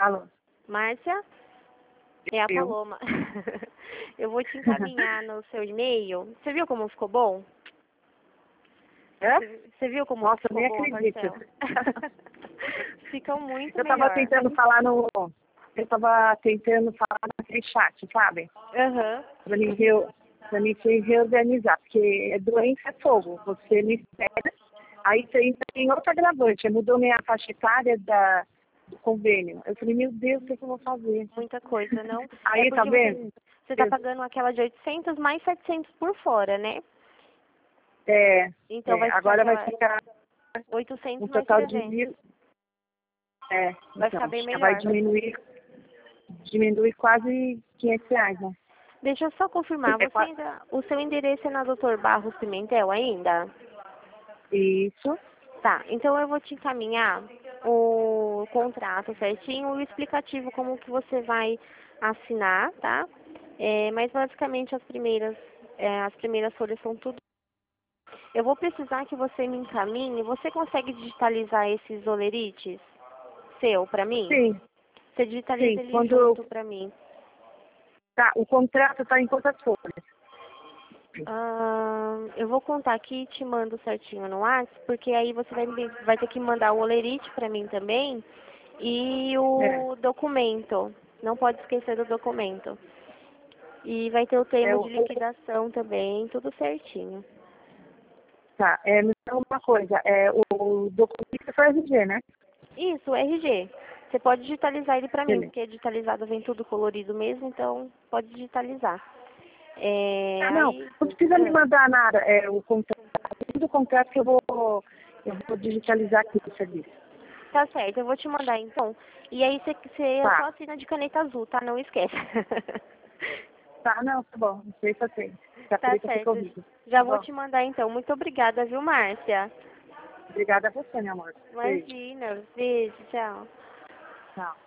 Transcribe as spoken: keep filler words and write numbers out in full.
Alô? Márcia? É a Eu. Paloma. Eu vou te encaminhar no seu e-mail. Você viu como ficou bom? É? Você viu como Nossa, ficou nem bom a acredito. parcela? Ficam muito Eu tava melhor. tentando falar no... Eu tava tentando falar naquele chat, sabe? Aham. Pra mim, reu... pra mim se reorganizar, porque doença é fogo. Você me espera, aí você entra em outro agravante. Mudou minha faixa etária da... do convênio. Eu falei, meu Deus, o que, que eu vou fazer? Muita coisa, não? É Aí, tá porque você, vendo? você tá pagando aquela de oitocentos mais setecentos por fora, né? É, Então é, vai ficar agora vai aquela ficar um oitocentos mais total de trezentos. mil. É, Vai então, ficar bem já vai melhor. diminuir, diminui quase quinhentos reais, né? Deixa eu só confirmar, É você qua- ainda, o seu endereço é na doutor Barros Pimentel ainda? Isso, Tá, então eu vou te encaminhar o contrato certinho, o explicativo como que você vai assinar, tá? É, mas basicamente as primeiras, é, as primeiras folhas são tudo. Eu vou precisar que você me encaminhe. Você consegue digitalizar esses olerites seu pra mim? sim, Você digitaliza sim. ele Quando junto pra mim. tá, o contrato está em quantas folhas? Ah, eu vou contar aqui e te mando certinho no WhatsApp, porque aí você vai, me- vai ter que mandar o olerite pra mim também e É, o documento. Não pode esquecer do documento. E vai ter o é termo o, de o- liquidação também, tudo certinho. tá, é, me fala uma coisa, é o documento foi R G, né? Isso, o R G. Você pode digitalizar ele pra mim, Beleza. porque digitalizado vem tudo colorido mesmo, então pode digitalizar. É, Ah, não, aí. não precisa me ah, mandar nada, é o contrato, do contrato que eu vou, eu vou digitalizar aqui o serviço. Tá certo, eu vou te mandar então. E aí você, você só Tá, assina de caneta azul, tá? Não esquece. tá, não, tá bom, não sei se eu tenho. Se a Tá preta ficou certo. horrível. Já Tá vou bom. te mandar então. Muito obrigada, viu, Márcia? Obrigada a você, meu amor. Beijo. Imagina. Beijo, tchau. Tchau.